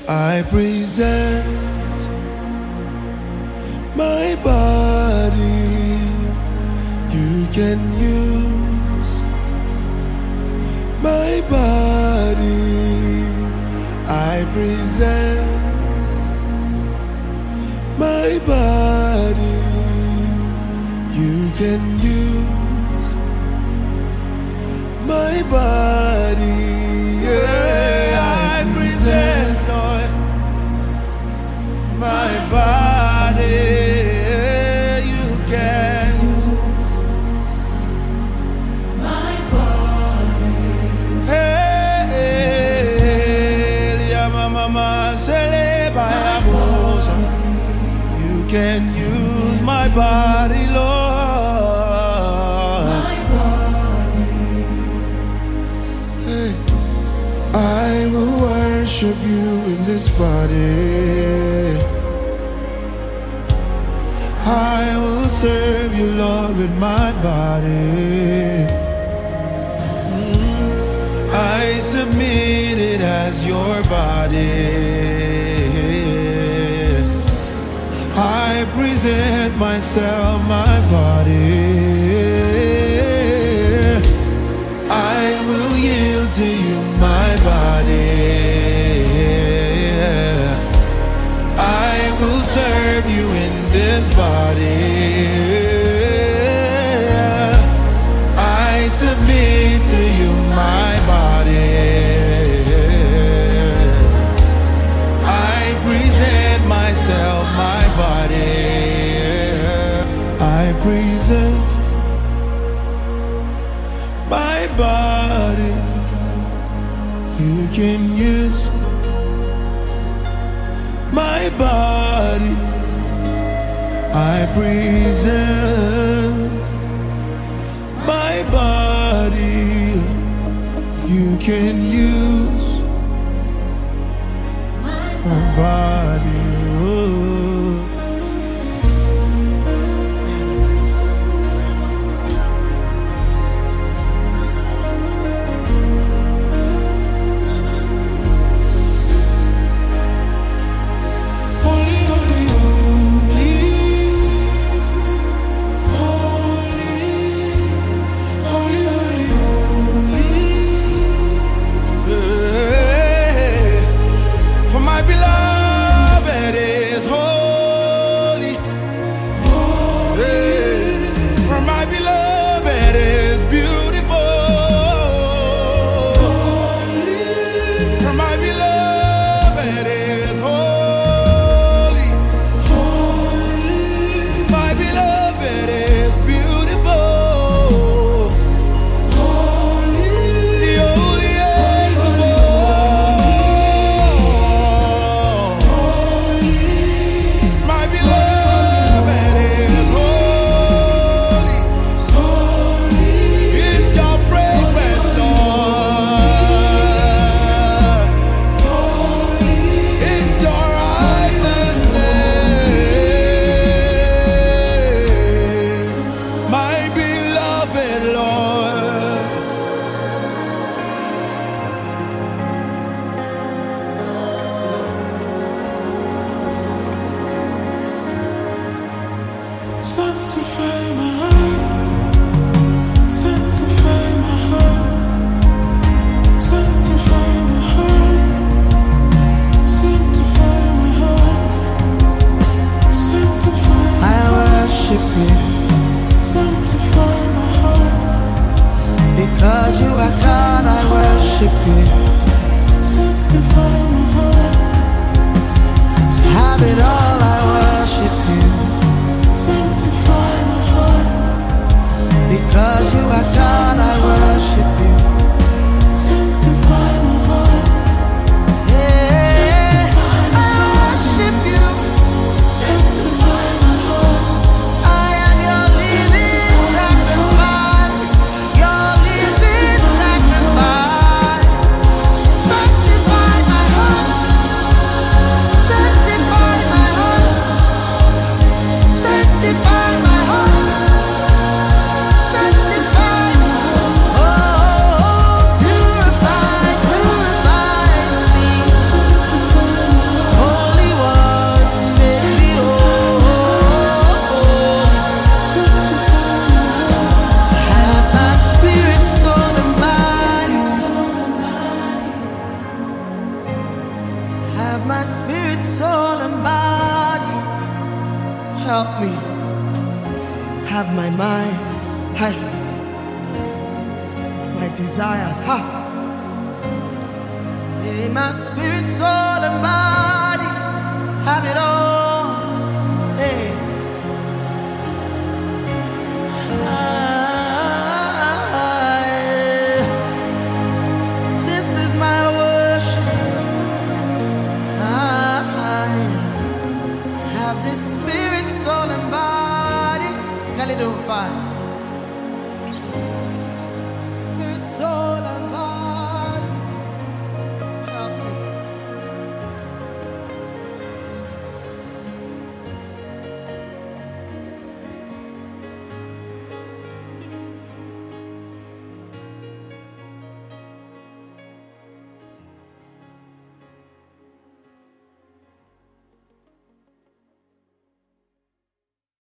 I present my body. You can use my body. I present my body. You can use my body. Yeah, I present, Lord, my body. You can use my body. Hey, mama, you can use my body, Lord. My body. Hey, I will worship you in this body. I will serve you, Lord, with my body. I submit it as your body. I present myself, my body. I will yield to you, my body. I will serve you in this body. I submit to you, my body. I present myself, my body. I present my body. You can use my body. I present my body. You can use my body. Sanctify my heart, sanctify my heart, sanctify my heart, sanctify my heart, sanctify my heart. I worship you, sanctify my heart, because you are God. I worship you, sanctify my heart, have it all. I worship you. Sanctify my heart, because you are God. I worship you. Sanctify my heart, yeah. I worship you. Sanctify my heart. I am your living sacrifice. Your living sacrifice. Sanctify my heart. Sanctify my heart. desires. Ha! In my spirit, soul, and body, have it all. Hey.